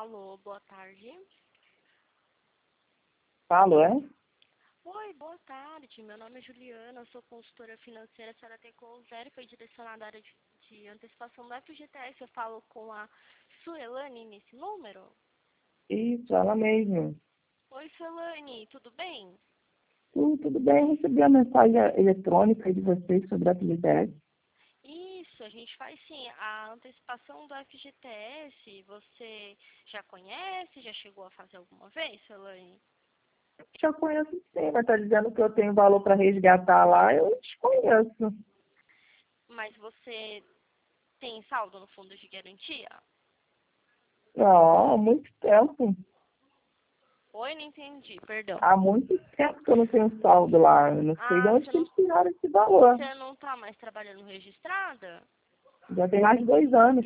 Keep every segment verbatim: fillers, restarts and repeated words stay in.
Alô, boa tarde. Alô, é? Oi, boa tarde. Meu nome é Juliana, eu sou consultora financeira. A senhora tem com zero, foi direcionada à área de, de antecipação do F G T S. Eu falo com a Suelane nesse número? Isso, ela mesma. Oi, Suelane, tudo bem? Tudo, tudo bem, recebi a mensagem eletrônica de vocês sobre a atividade. Isso, a gente faz sim. A antecipação do F G T S, você já conhece? Já chegou a fazer alguma vez, Suelane? Já conheço sim, mas está dizendo que eu tenho valor para resgatar lá, eu desconheço. Mas você tem saldo no fundo de garantia? Não, há muito tempo. Oi, não entendi, perdão. Há muito tempo que eu não tenho saldo lá. Eu não sei de Ah, onde você que não, eles tiraram esse valor. você não tá mais trabalhando registrada? Já tem mais de dois anos.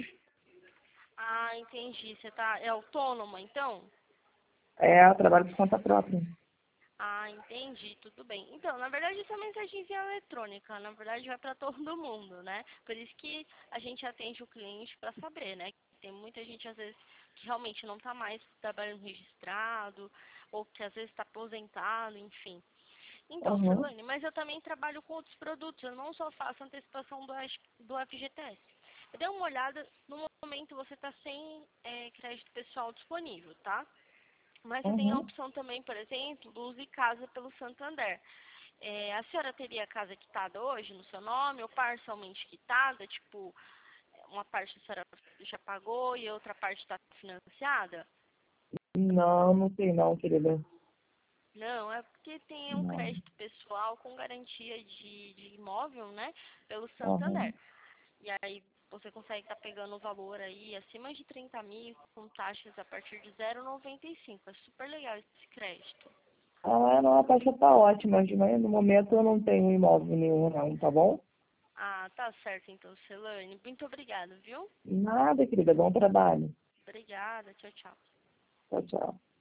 Ah, entendi. Você tá, é autônoma, então? É, eu trabalho por conta própria. Ah, entendi, tudo bem. Então, na verdade, isso é mensagem via eletrônica. Na verdade, vai para todo mundo, né? Por isso que a gente atende o cliente para saber, né? Tem muita gente, às vezes, que realmente não está mais trabalhando registrado, ou que às vezes está aposentado, enfim. Então, Uhum. Celane, mas eu também trabalho com outros produtos. Eu não só faço antecipação do, F- do F G T S. Eu dei uma olhada, no momento você está sem é, crédito pessoal disponível, tá? Mas você tem a Uhum. opção também, por exemplo, do Use Casa pelo Santander. É, a senhora teria a casa quitada hoje no seu nome ou parcialmente quitada? Tipo, uma parte a senhora já pagou e a outra parte está financiada? Não, não sei não, querida. Não, é porque tem um Não. crédito pessoal com garantia de, de imóvel, né? Pelo Uhum. Santander. E aí você consegue estar pegando o valor aí acima de trinta mil com taxas a partir de zero vírgula noventa e cinco. É super legal esse crédito. Ah, não, a taxa tá ótima, mas no momento eu não tenho imóvel nenhum não, tá bom? Ah, tá certo então, Celane. Muito obrigada, viu? Nada, querida, bom trabalho. Obrigada, tchau, tchau. Tchau, tchau.